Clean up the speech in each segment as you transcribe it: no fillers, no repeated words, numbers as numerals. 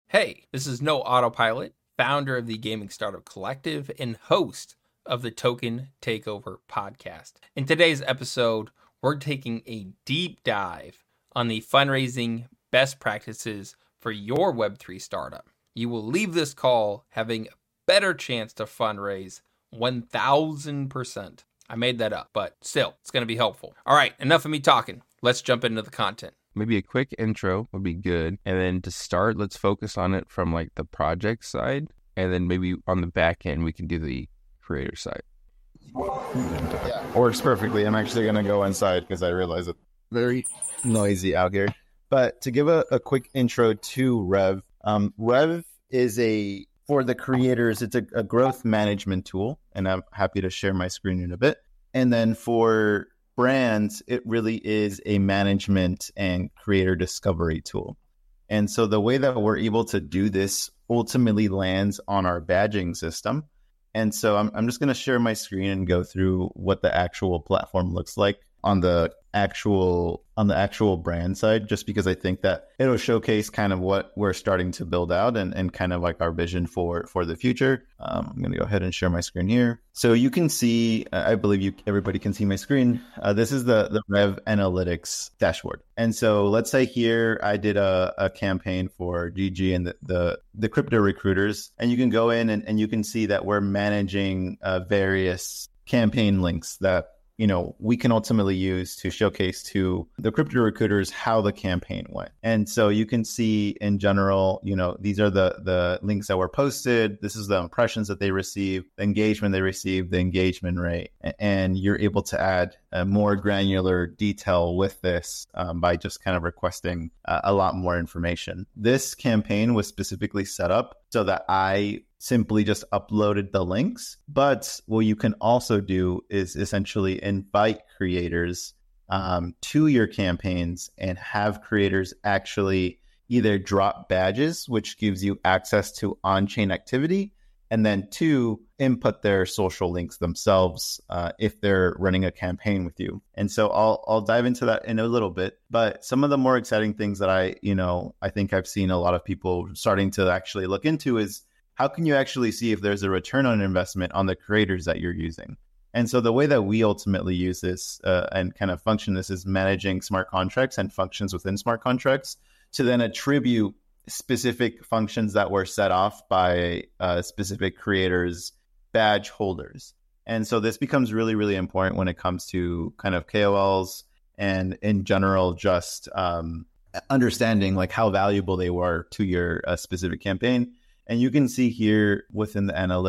Hey, this is No Autopilot, founder of the Gaming Startup Collective and host of the Token Takeover podcast. In today's episode, we're taking a deep dive on the fundraising best practices for your Web3 startup. You will leave this call having a better chance to fundraise 1,000%. I made that up, but still, it's going to be helpful. All right, enough of me talking. Let's jump into the content. Maybe a quick intro would be good. And then to start, let's focus on it from like the project side. And then maybe on the back end, we can do the creator side. Yeah, works perfectly. I'm actually going to go inside because I realize it's very noisy out here. But to give a quick intro to Rev, Rev is for the creators, it's a growth management tool. And I'm happy to share my screen in a bit. And then for brands, it really is a management and creator discovery tool. And so the way that we're able to do this ultimately lands on our badging system. And so I'm just going to share my screen and go through what the actual platform looks like on the actual brand side, just because I think that it'll showcase kind of what we're starting to build out and kind of like our vision for the future. I'm going to go ahead and share my screen here. So you can see, I believe everybody can see my screen. This is the Rev Analytics dashboard. And so let's say here I did a campaign for GG and the crypto recruiters, and you can go in and you can see that we're managing various campaign links that we can ultimately use to showcase to the crypto recruiters how the campaign went. And so you can see in general, these are the links that were posted. This is the impressions that they received, the engagement they received, the engagement rate. And you're able to add a more granular detail with this by just kind of requesting a lot more information. This campaign was specifically set up so that I simply just uploaded the links. But what you can also do is essentially invite creators to your campaigns and have creators actually either drop badges, which gives you access to on-chain activity, and then two, input their social links themselves if they're running a campaign with you. And so I'll dive into that in a little bit. But some of the more exciting things that I think I've seen a lot of people starting to actually look into is how can you actually see if there's a return on investment on the creators that you're using? And so the way that we ultimately use this and kind of function this is managing smart contracts and functions within smart contracts to then attribute specific functions that were set off by specific creators' badge holders. And so this becomes really, really important when it comes to kind of KOLs and in general, just understanding like how valuable they were to your specific campaign. And you can see here within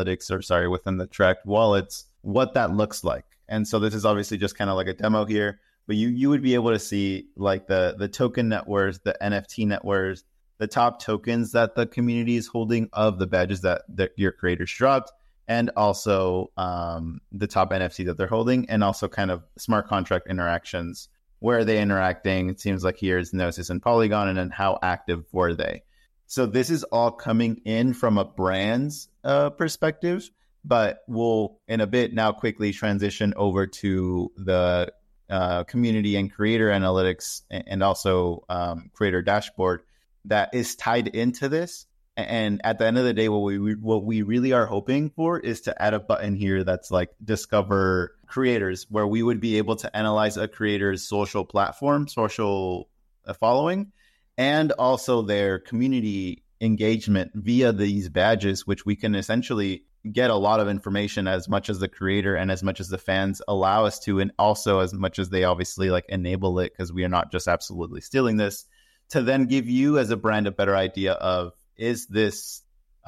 the within the tracked wallets, what that looks like. And so this is obviously just kind of like a demo here, but you would be able to see like the token net worth, the NFT net worth, the top tokens that the community is holding of the badges that your creators dropped, and also the top NFT that they're holding, and also kind of smart contract interactions. Where are they interacting? It seems like here's Gnosis and Polygon, and then how active were they? So this is all coming in from a brand's perspective, but we'll in a bit now quickly transition over to the community and creator analytics and also creator dashboard that is tied into this. And at the end of the day, what we really are hoping for is to add a button here that's like discover creators, where we would be able to analyze a creator's social platform, social following, and also their community engagement via these badges, which we can essentially get a lot of information as much as the creator and as much as the fans allow us to, and also as much as they obviously like enable it, because we are not just absolutely stealing this, to then give you as a brand a better idea of, is this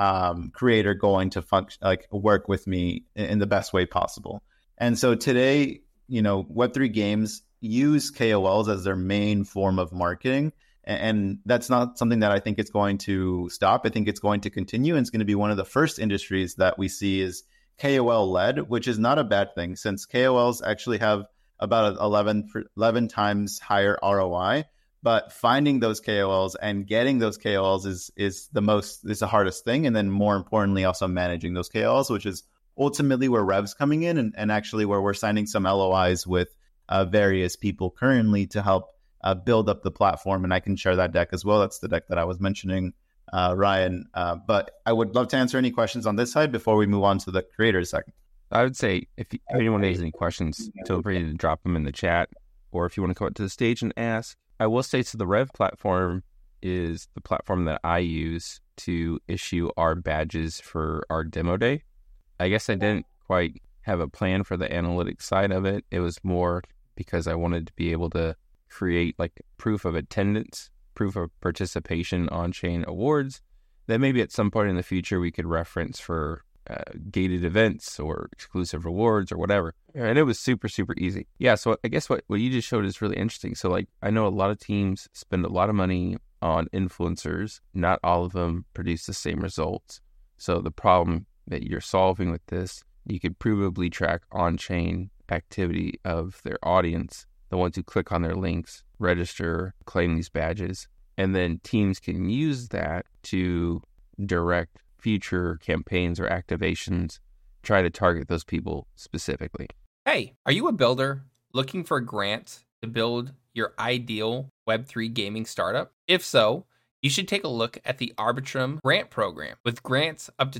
creator going to function, like work with me in the best way possible? And so today, Web3 games use KOLs as their main form of marketing. And that's not something that I think it's going to stop. I think it's going to continue. And it's going to be one of the first industries that we see is KOL led, which is not a bad thing, since KOLs actually have about 11 times higher ROI. But finding those KOLs and getting those KOLs is the hardest thing. And then more importantly, also managing those KOLs, which is ultimately where Rev's coming in and actually where we're signing some LOIs with various people currently to help build up the platform. And I can share that deck as well. That's the deck that I was mentioning Ryan. But I would love to answer any questions on this side before we move on to the creators second. I would say if anyone has any questions, feel free to drop them in the chat, or if you want to come up to the stage and ask. I will say, so the Rev platform is the platform that I use to issue our badges for our demo day. I guess I didn't quite have a plan for the analytics side of it. It was more because I wanted to be able to create like proof of attendance, proof of participation on-chain awards that maybe at some point in the future we could reference for gated events or exclusive rewards or whatever. And it was super, super easy. Yeah, so I guess what you just showed is really interesting. So like, I know a lot of teams spend a lot of money on influencers. Not all of them produce the same results. So the problem that you're solving with this, you could provably track on-chain activity of their audience, the ones who click on their links, register, claim these badges, and then teams can use that to direct future campaigns or activations, try to target those people specifically. Hey, are you a builder looking for grants to build your ideal Web3 gaming startup? If so, you should take a look at the Arbitrum grant program. With grants up to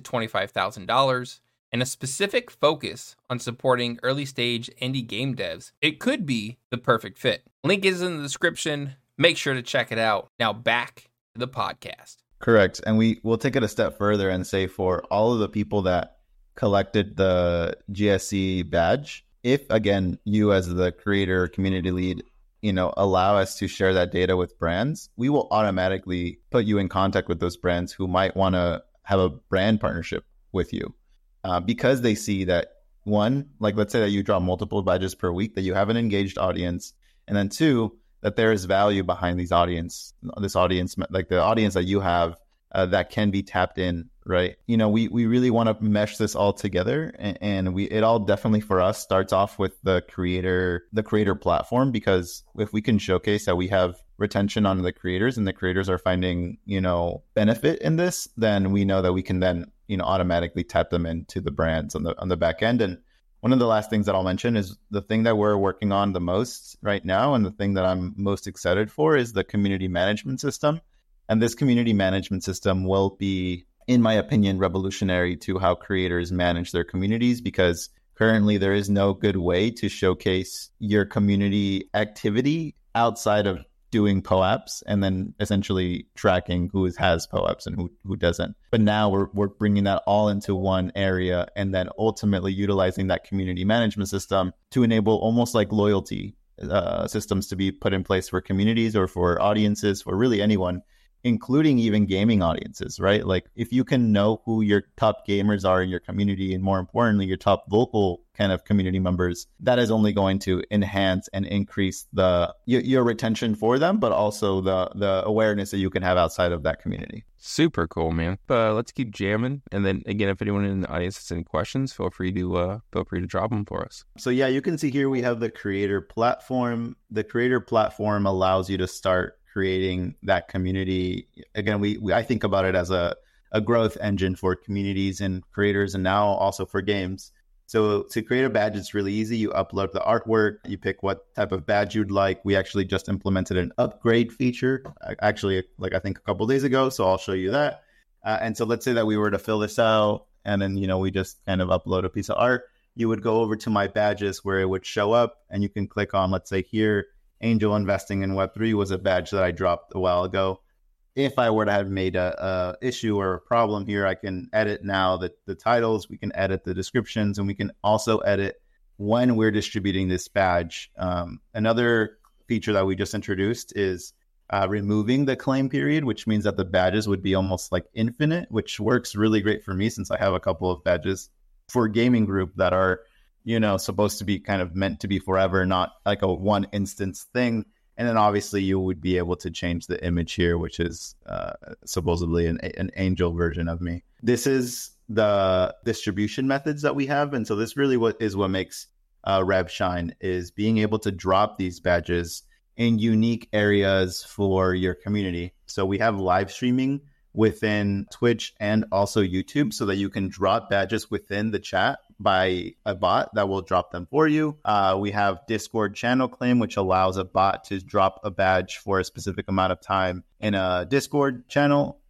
$25,000 and a specific focus on supporting early stage indie game devs, it could be the perfect fit. Link is in the description. Make sure to check it out. Now back to the podcast. Correct. And we'll take it a step further and say for all of the people that collected the GSC badge, if, again, you as the creator community lead, allow us to share that data with brands, we will automatically put you in contact with those brands who might want to have a brand partnership with you because they see that, one, like let's say that you draw multiple badges per week, that you have an engaged audience, and then two, that there is value behind this audience, like the audience that you have that can be tapped in, right? We really want to mesh this all together, and it all definitely for us starts off with the creator platform, because if we can showcase that we have retention on the creators and the creators are finding, benefit in this, then we know that we can then, automatically tap them into the brands on the back end. And one of the last things that I'll mention is the thing that we're working on the most right now, and the thing that I'm most excited for, is the community management system. And this community management system will be, in my opinion, revolutionary to how creators manage their communities, because currently there is no good way to showcase your community activity outside of doing POAPs and then essentially tracking who has POAPs and who doesn't. But now we're bringing that all into one area, and then ultimately utilizing that community management system to enable almost like loyalty systems to be put in place for communities or for audiences, for really anyone, including even gaming audiences, right? Like if you can know who your top gamers are in your community, and more importantly, your top vocal kind of community members, that is only going to enhance and increase your retention for them, but also the awareness that you can have outside of that community. Super cool, man. Let's keep jamming. And then again, if anyone in the audience has any questions, feel free to drop them for us. So yeah, you can see here we have the creator platform. The creator platform allows you to start creating that community. Again, I think about it as a growth engine for communities and creators, and now also for games. So to create a badge, it's really easy. You upload the artwork, you pick what type of badge you'd like. We actually just implemented an upgrade feature, actually, like I think a couple of days ago. So I'll show you that. And so let's say that we were to fill this out, and then, we just kind of upload a piece of art. You would go over to my badges where it would show up, and you can click on, let's say here, Angel Investing in Web3 was a badge that I dropped a while ago. If I were to have made a issue or a problem here, I can edit now the titles, we can edit the descriptions, and we can also edit when we're distributing this badge. Another feature that we just introduced is removing the claim period, which means that the badges would be almost like infinite, which works really great for me since I have a couple of badges for gaming group that are, supposed to be kind of meant to be forever, not like a one instance thing. And then obviously you would be able to change the image here, which is supposedly an angel version of me. This is the distribution methods that we have. And so this really what makes Rev shine, is being able to drop these badges in unique areas for your community. So we have live streaming within Twitch and also YouTube, so that you can drop badges within the chat by a bot that will drop them for you. We have Discord channel claim, which allows a bot to drop a badge for a specific amount of time in a Discord channel.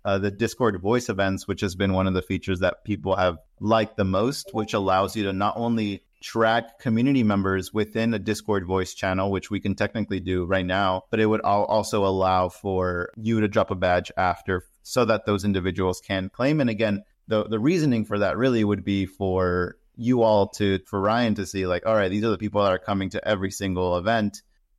the Discord voice events, which has been one of the features that people have liked the most, which allows you to not only track community members within a Discord voice channel, which we can technically do right now, but it would also allow for you to drop a badge after so that those individuals can claim. And again, the reasoning for that really would be for you all for Ryan to see like, all right, these are the people that are coming to every single event.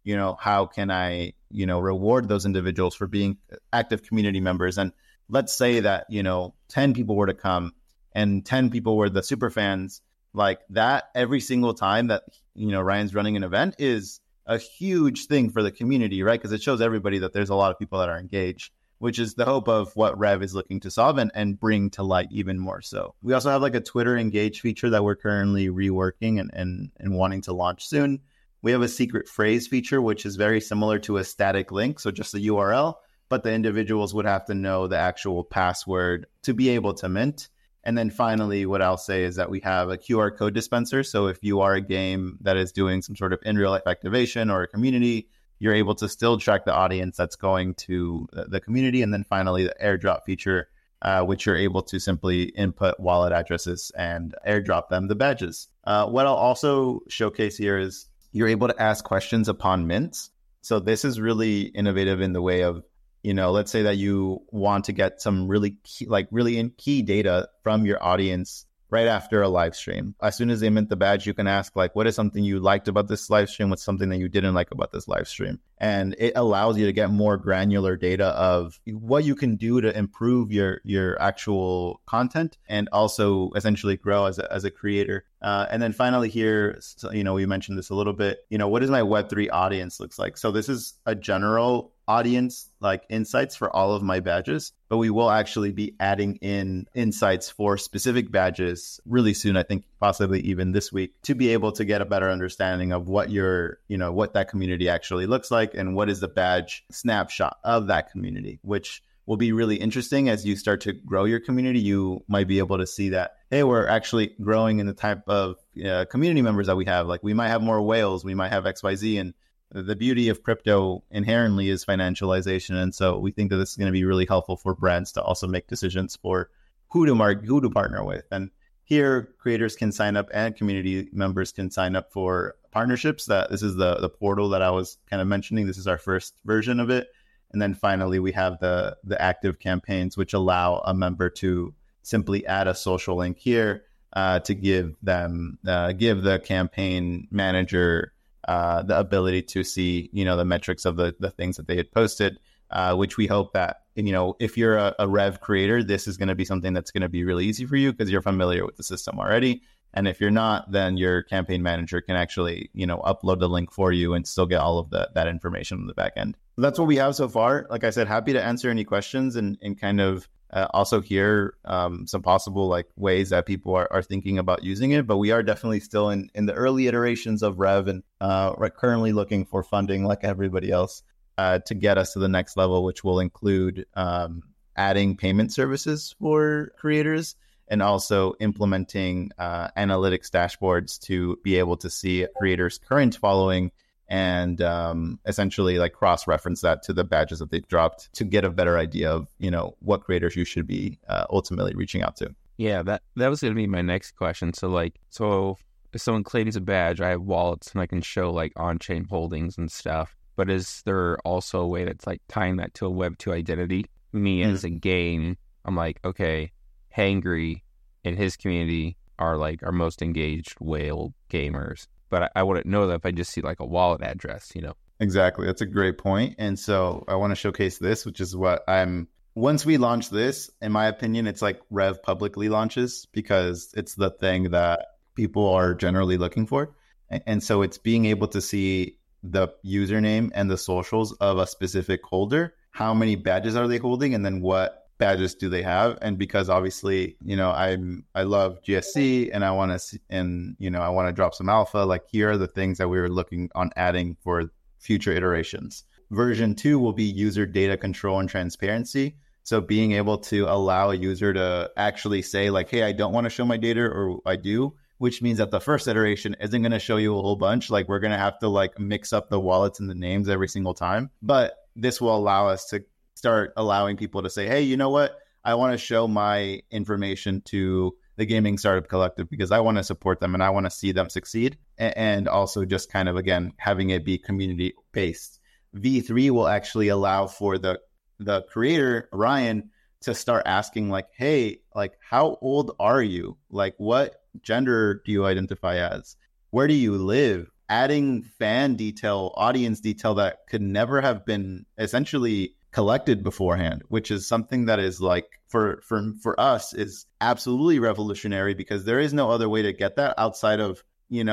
How can I, reward those individuals for being active community members? And let's say that, 10 people were to come and 10 people were the super fans, like that every single time that, Ryan's running an event is a huge thing for the community, right? Because it shows everybody that there's a lot of people that are engaged, which is the hope of what Rev is looking to solve and bring to light even more so. We also have like a Twitter engage feature that we're currently reworking and wanting to launch soon. We have a secret phrase feature, which is very similar to a static link, so just a URL, but the individuals would have to know the actual password to be able to mint. And then finally, what I'll say is that we have a QR code dispenser. So if you are a game that is doing some sort of in real life activation or a community, you're able to still track the audience that's going to the community. And then finally, the airdrop feature, which you're able to simply input wallet addresses and airdrop them the badges. What I'll also showcase here is you're able to ask questions upon mints. So this is really innovative in the way of, let's say that you want to get some really key data from your audience right after a live stream. As soon as they mint the badge, you can ask like, what is something you liked about this live stream? What's something that you didn't like about this live stream? And it allows you to get more granular data of what you can do to improve your actual content and also essentially grow as a creator. And then finally here, we mentioned this a little bit, what does my Web3 audience looks like? So this is a general audience like insights for all of my badges, but we will actually be adding in insights for specific badges really soon. I think possibly even this week, to be able to get a better understanding of what what that community actually looks like and what is the badge snapshot of that community, which will be really interesting as you start to grow your community. You might be able to see that, hey, we're actually growing in the type of community members that we have. Like we might have more whales, we might have XYZ, and the beauty of crypto inherently is financialization. And so we think that this is going to be really helpful for brands to also make decisions for who to partner with. And here, creators can sign up and community members can sign up for partnerships. This is the portal that I was kind of mentioning. This is our first version of it. And then finally, we have the active campaigns, which allow a member to simply add a social link here to give the campaign manager the ability to see, the metrics of the things that they had posted, which we hope that, if you're a Rev creator, this is going to be something that's going to be really easy for you because you're familiar with the system already. And if you're not, then your campaign manager can actually, upload the link for you and still get all of that information on the back end. That's what we have so far. Like I said, happy to answer any questions and kind of also hear some possible ways that people are thinking about using it. But we are definitely still in the early iterations of Rev and we're currently looking for funding like everybody else to get us to the next level, which will include adding payment services for creators and also implementing analytics dashboards to be able to see a creator's current following and essentially cross-reference that to the badges that they've dropped to get a better idea of, what creators you should be ultimately reaching out to. Yeah, that was going to be my next question. So if someone claims a badge, I have wallets and I can show on-chain holdings and stuff. But is there also a way that's tying that to a Web2 identity? Me as a game, I'm okay, Hangry and his community are our most engaged whale gamers. But I wouldn't know that if I just see a wallet address, Exactly. That's a great point. And so I want to showcase this, which is what once we launch this, in my opinion, it's Rev publicly launches because it's the thing that people are generally looking for. And so it's being able to see the username and the socials of a specific holder. How many badges are they holding? And then what badges do they have? And because obviously, I love GSC and I want to drop some alpha. Here are the things that we were looking on adding for future iterations. Version 2 will be user data control and transparency. So being able to allow a user to actually say hey, I don't want to show my data, or I do, which means that the first iteration isn't going to show you a whole bunch. We're going to have to mix up the wallets and the names every single time. But this will allow us to start allowing people to say, hey, you know what? I want to show my information to the Gaming Startup Collective because I want to support them and I want to see them succeed. And also just kind of, again, having it be community based. V3 will actually allow for the creator, Ryan, to start asking like, hey, like, how old are you? Like, what gender do you identify as? Where do you live? Adding fan detail, audience detail that could never have been essentially collected beforehand, which is something that is like for us is absolutely revolutionary because there is no other way to get that outside of,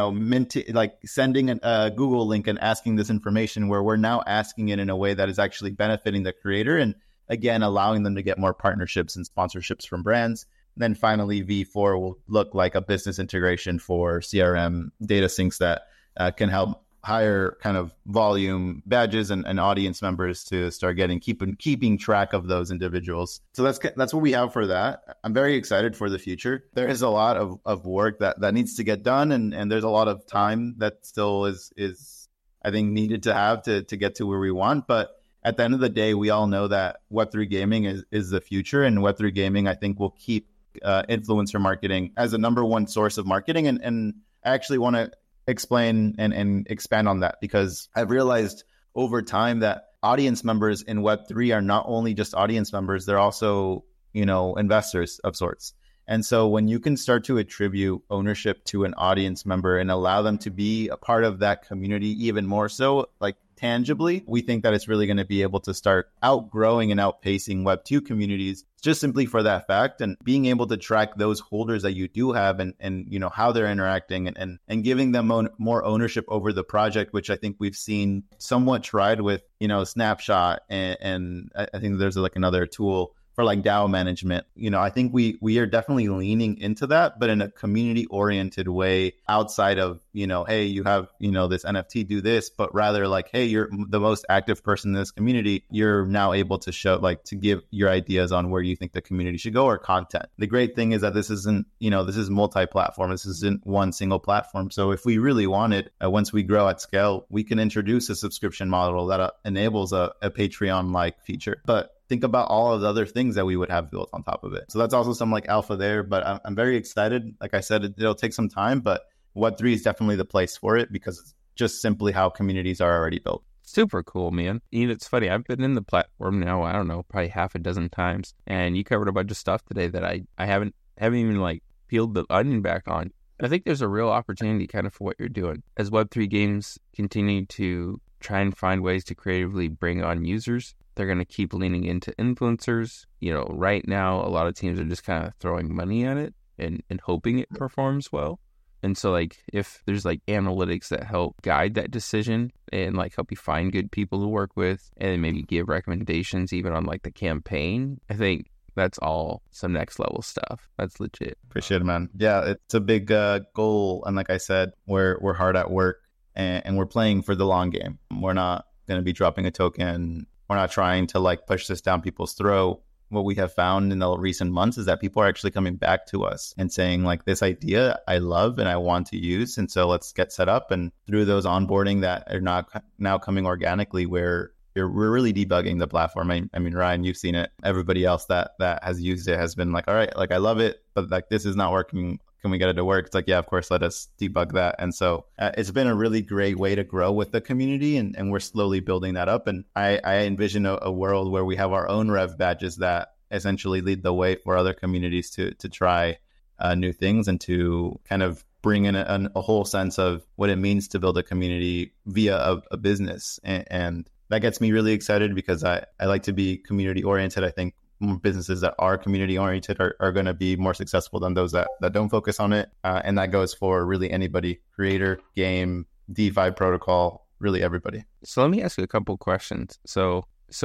like sending a Google link and asking this information, where we're now asking it in a way that is actually benefiting the creator and again allowing them to get more partnerships and sponsorships from brands. And then finally, V4 will look like a business integration for CRM data syncs that can help higher kind of volume badges and audience members to start keeping track of those individuals. So that's what we have for that. I'm very excited for the future. There is a lot of work that needs to get done, and there's a lot of time that still is I think needed to have to get to where we want. But at the end of the day, we all know that Web3 gaming is the future, and Web3 gaming I think will keep influencer marketing as the number one source of marketing. And I actually want to explain and expand on that because I've realized over time that audience members in Web3 are not only just audience members, they're also, investors of sorts. And so when you can start to attribute ownership to an audience member and allow them to be a part of that community even more so, like tangibly, we think that it's really going to be able to start outgrowing and outpacing Web2 communities just simply for that fact, and being able to track those holders that you do have and how they're interacting and giving them more ownership over the project, which I think we've seen somewhat tried with, Snapshot and I think there's like another tool for like DAO management. I think we are definitely leaning into that, but in a community oriented way outside of, hey, you have, this NFT, do this, but rather like, hey, you're the most active person in this community. You're now able to show, like, to give your ideas on where you think the community should go or content. The great thing is that this isn't, this is multi-platform. This isn't one single platform. So if we really wanted, once we grow at scale, we can introduce a subscription model that enables a Patreon-like feature. But think about all of the other things that we would have built on top of it. So that's also some like alpha there, but I'm very excited. Like I said, it'll take some time, but Web3 is definitely the place for it because it's just simply how communities are already built. Super cool, man. It's funny. I've been in the platform now, I don't know, probably half a dozen times, and you covered a bunch of stuff today that I haven't even like peeled the onion back on. I think there's a real opportunity kind of for what you're doing. As Web3 games continue to try and find ways to creatively bring on users, they're going to keep leaning into influencers. Right now, a lot of teams are just kind of throwing money at it and hoping it performs well. And so, like, if there's, like, analytics that help guide that decision and, like, help you find good people to work with and maybe give recommendations even on, like, the campaign, I think that's all some next level stuff. That's legit. Appreciate it, man. Yeah, it's a big goal. And like I said, we're hard at work and we're playing for the long game. We're not going to be dropping a token. We're not trying to like push this down people's throat. What we have found in the recent months is that people are actually coming back to us and saying like, this idea I love and I want to use. And so let's get set up. And through those onboarding that are not now coming organically, where we're really debugging the platform. I mean, Ryan, you've seen it. Everybody else that has used it has been like, all right, like I love it, but like this is not working. Can we get it to work? It's like, yeah, of course, let us debug that. And so it's been a really great way to grow with the community, and we're slowly building that up. And I envision a world where we have our own Rev badges that essentially lead the way for other communities to try new things and to kind of bring in a whole sense of what it means to build a community via a business. And that gets me really excited because I like to be community oriented. I think businesses that are community oriented are going to be more successful than those that don't focus on it. And that goes for really anybody, creator, game, DeFi protocol, really everybody. So let me ask you a couple questions. So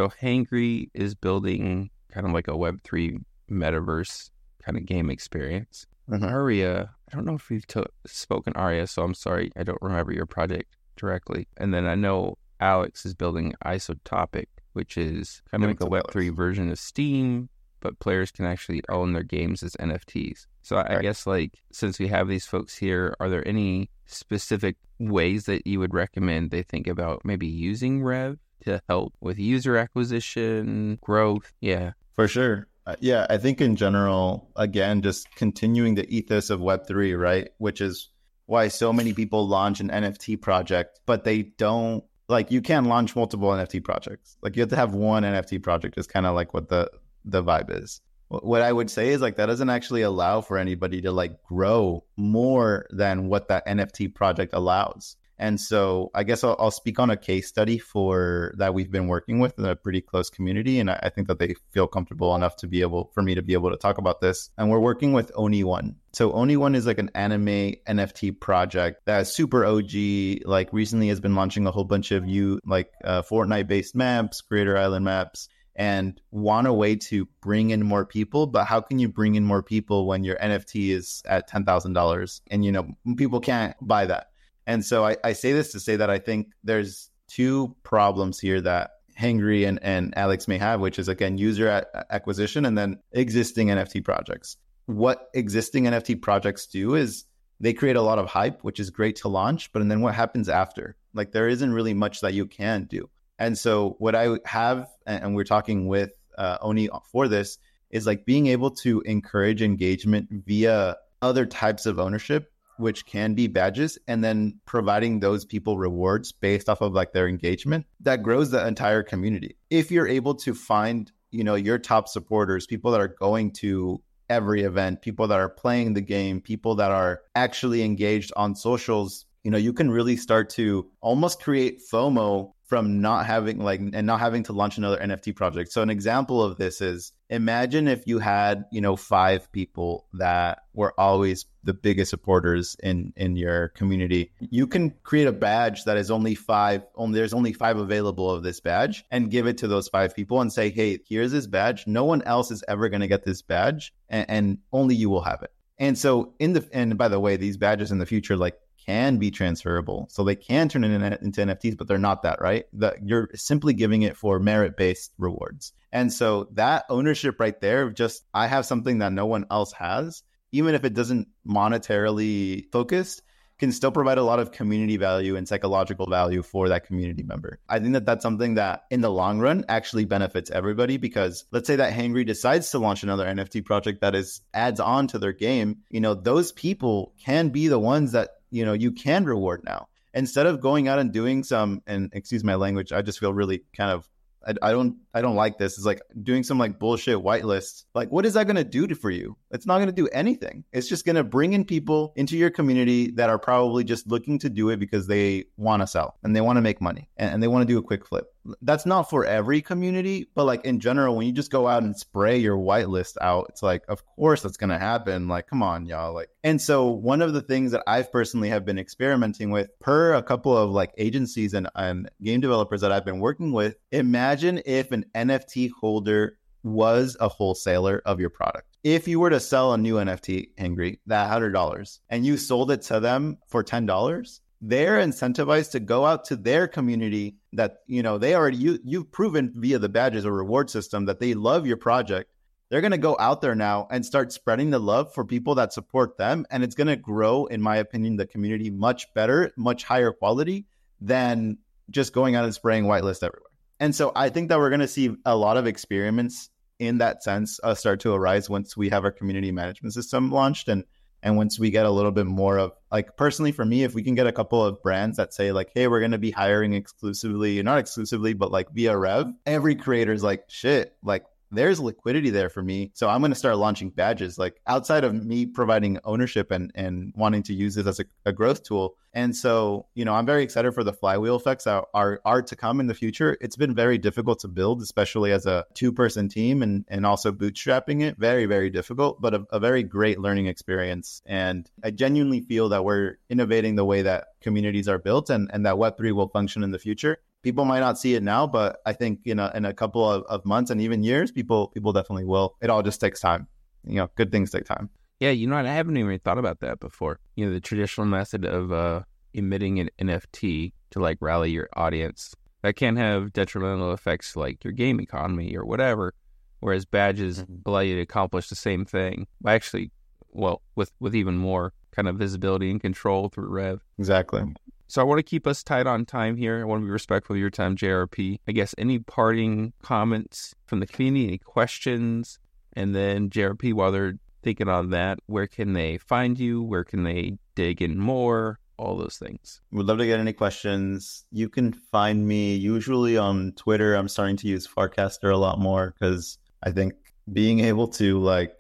Hangry is building kind of like a Web3 metaverse kind of game experience. Mm-hmm. Aria, I don't know if we've spoken Aria, so I'm sorry, I don't remember your project directly. And then I know Alex is building Isotopic, which is kind of like a Web3 version of Steam, but players can actually own their games as NFTs. So I guess, like, since we have these folks here, are there any specific ways that you would recommend they think about maybe using Rev to help with user acquisition, growth? Yeah. For sure. Yeah, I think in general, again, just continuing the ethos of Web3, right? Which is why so many people launch an NFT project, but they don't, like, you can't launch multiple NFT projects. Like, you have to have one NFT project is kind of like what the vibe is. What I would say is, like, that doesn't actually allow for anybody to, like, grow more than what that NFT project allows. And so I guess I'll speak on a case study that we've been working with in a pretty close community. And I think that they feel comfortable enough for me to be able to talk about this. And we're working with Oni1. So Oni1 is like an anime NFT project that is super OG, like recently has been launching a whole bunch of Fortnite based maps, Creator Island maps, and want a way to bring in more people. But how can you bring in more people when your NFT is at $10,000 and, people can't buy that? And so I say this to say that I think there's two problems here that Hangry and Alex may have, which is, again, user acquisition and then existing NFT projects. What existing NFT projects do is they create a lot of hype, which is great to launch. But then what happens after? Like, there isn't really much that you can do. And so what I have, and we're talking with Oni for this, is like being able to encourage engagement via other types of ownership, which can be badges, and then providing those people rewards based off of like their engagement that grows the entire community. If you're able to find, your top supporters, people that are going to every event, people that are playing the game, people that are actually engaged on socials, you can really start to almost create FOMO from not having to launch another NFT project. So an example of this is, imagine if you had, 5 people that were always the biggest supporters in your community. You can create a badge that is there's only 5 available of this badge, and give it to those 5 people and say, hey, here's this badge. No one else is ever going to get this badge, and only you will have it. And so and by the way, these badges in the future, like, can be transferable. So they can turn into NFTs, but they're not that, right? You're simply giving it for merit-based rewards. And so that ownership right there, just, I have something that no one else has, even if it doesn't monetarily focus, can still provide a lot of community value and psychological value for that community member. I think that that's something that in the long run actually benefits everybody, because let's say that Hangry decides to launch another NFT project that adds on to their game. Those people can be the ones that, you can reward now, instead of going out and doing some, and excuse my language, I just feel really kind of, I don't like this. It's like doing some like bullshit whitelist. Like, what is that going to do for you? It's not going to do anything. It's just going to bring in people into your community that are probably just looking to do it because they want to sell and they want to make money and they want to do a quick flip. That's not for every community, but like in general, when you just go out and spray your whitelist out, it's like, of course that's going to happen. Like, come on, y'all. Like, and so one of the things that I've personally have been experimenting with per a couple of like agencies and game developers that I've been working with, imagine if an NFT holder was a wholesaler of your product. If you were to sell a new NFT, Hangry, that $100, and you sold it to them for $10, they're incentivized to go out to their community that, they already, you've proven via the badges or reward system that they love your project. They're going to go out there now and start spreading the love for people that support them. And it's going to grow, in my opinion, the community much better, much higher quality than just going out and spraying whitelist everywhere. And so I think that we're going to see a lot of experiments in that sense start to arise once we have our community management system launched. And once we get a little bit more of, like, personally for me, if we can get a couple of brands that say like, hey, we're going to be hiring exclusively, not exclusively, but like via Rev, every creator's like, shit, like, there's liquidity there for me. So I'm going to start launching badges, like, outside of me providing ownership and wanting to use this as a growth tool. And so, I'm very excited for the flywheel effects that are to come in the future. It's been very difficult to build, especially as a 2-person team and also bootstrapping it. Very, very difficult, but a very great learning experience. And I genuinely feel that we're innovating the way that communities are built and that Web3 will function in the future. People might not see it now, but I think in a couple of months and even years, people definitely will. It all just takes time. Good things take time. Yeah, I haven't even thought about that before. The traditional method of emitting an NFT to like rally your audience, that can have detrimental effects like your game economy or whatever. Whereas badges allow you to accomplish the same thing. Actually, with even more kind of visibility and control through Rev. Exactly. So I want to keep us tight on time here. I want to be respectful of your time, JRP. I guess any parting comments from the community, any questions? And then JRP, while they're thinking on that, where can they find you? Where can they dig in more? All those things. Would love to get any questions. You can find me usually on Twitter. I'm starting to use Farcaster a lot more because I think being able to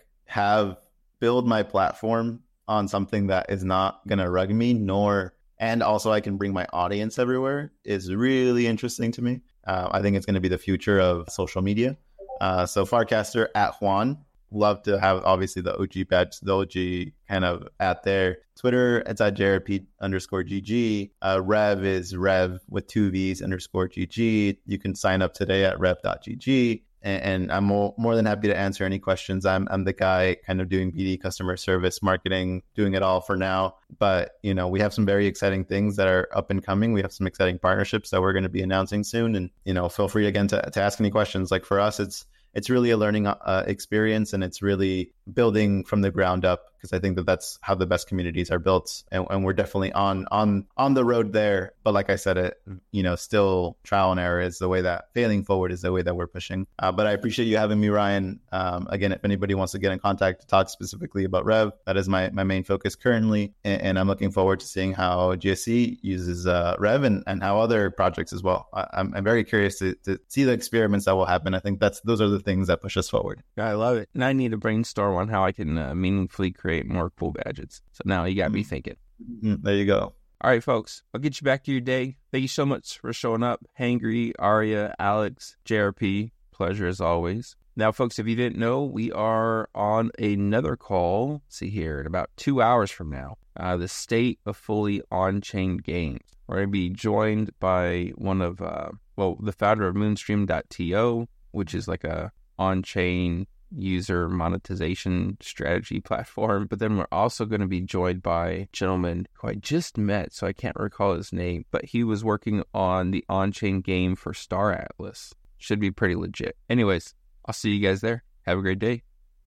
build my platform on something that is not going to rug me, and also I can bring my audience everywhere is really interesting to me. I think it's going to be the future of social media. So Farcaster at Juan. Love to have obviously the OG badge, the OG kind of at there. Twitter, it's at JRP_GG. Rev is Rev with 2 V's _GG. You can sign up today at rev.gg. And I'm more than happy to answer any questions. I'm the guy kind of doing BD, customer service, marketing, doing it all for now. But, we have some very exciting things that are up and coming. We have some exciting partnerships that we're going to be announcing soon. And, feel free again to ask any questions. Like for us, it's really a learning experience, and it's really building from the ground up, because I think that's how the best communities are built. And we're definitely on the road there. But like I said, still trial and error is the way that failing forward is the way that we're pushing. But I appreciate you having me, Ryan. Again, if anybody wants to get in contact to talk specifically about Rev, that is my main focus currently. And I'm looking forward to seeing how GSC uses Rev and how other projects as well. I'm very curious to see the experiments that will happen. I think those are the things that push us forward. I love it. And I need to brainstorm on how I can meaningfully create more cool badges. So now you got me thinking. There you go. All right, folks, I'll get you back to your day. Thank you so much for showing up. Hangry, Aria, Alex, JRP, pleasure as always. Now, folks, if you didn't know, we are on another call, see here, in about 2 hours from now, the state of fully on-chain games. We're going to be joined by one of, the founder of Moonstream.to, which is like a on-chain user monetization strategy platform. But then we're also going to be joined by a gentleman who I just met, so I can't recall his name, but he was working on the on-chain game for Star Atlas. Should be pretty legit. Anyways, I'll see you guys there. Have a great day.